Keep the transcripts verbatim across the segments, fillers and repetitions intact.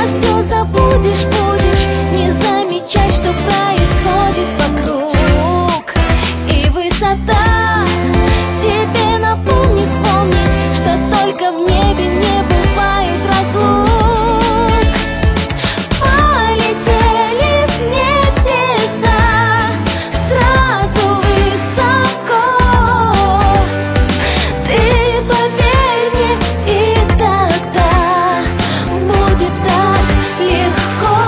все забудешь, будешь не замечать, что происходит вокруг. И высота тебе напомнит, вспомнить, что только в небе не бывает разлук. Полетели в небеса сразу высоко. Ты поверь мне, и тогда будет так легко.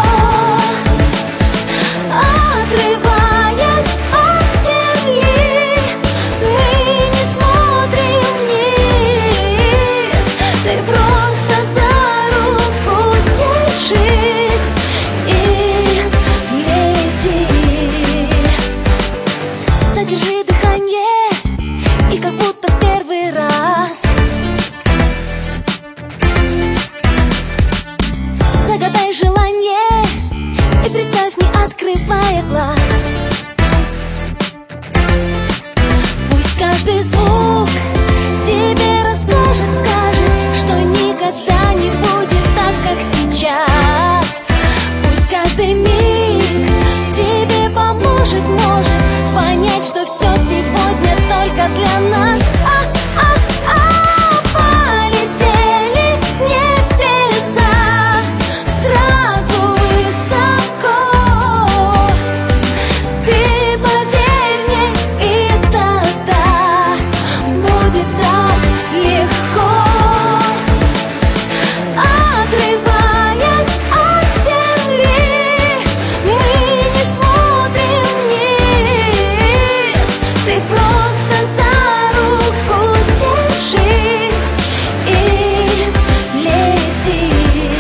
Отрываясь от земли, мы не смотрим вниз. Ты просто за руку держись и лети. Задержи дыхание, и как будто в первый раз загадай желание и представь, не открывая глаз. Пусть каждый звук тебе расскажет, скажет, что никогда не будет так, как сейчас. Пусть каждый миг тебе поможет, может понять, что все сегодня только для нас. А-а-а, полетели в небеса сразу высоко. Ты поверь мне, и тогда будет так легко. Отрываясь от земли, мы не смотрим вниз. Ты просто за руку держись и лети.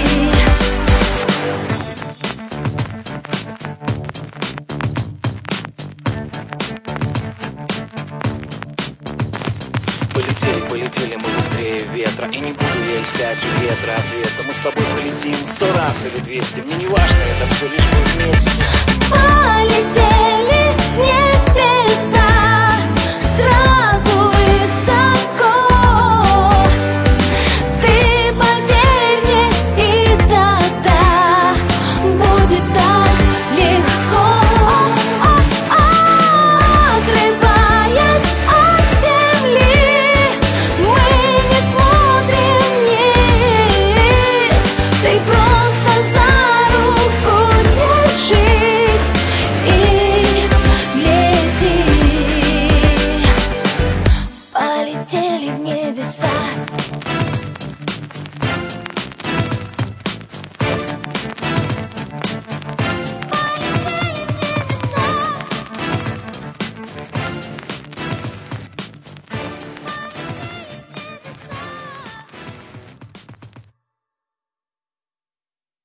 Полетели, полетели мы быстрее ветра, и не буду я искать у ветра ответа. Мы с тобой полетим сто раз или двести, мне не важно, это все лишь мы вместе. Полетели